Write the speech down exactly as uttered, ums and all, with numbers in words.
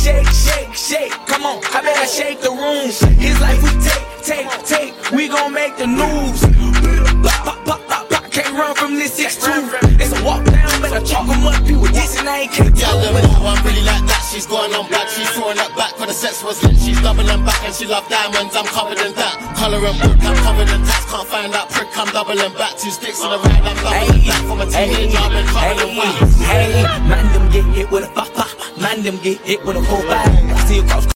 shake, shake, shake. Come on, I better shake the room. His life we take, take, take. We gon' make the news. Pop, pop, pop, pop, pop. Can't run from this six two. It's a walk down, better chalk 'em up. People dissing, I ain't can't tell them no one really like that. She's going on back. She's throwing that back when the sex was lit. She's doubling back and she love diamonds. I'm covered in that. Colour and book, I'm covered in tax. Can't find that prick. I'm doubling back. Two sticks on the ride. I'm doubling back from a teenager. I've been covered in wax. Hey, man, them get hit with a pop pop. Man, them get hit with a four five. I see a cops.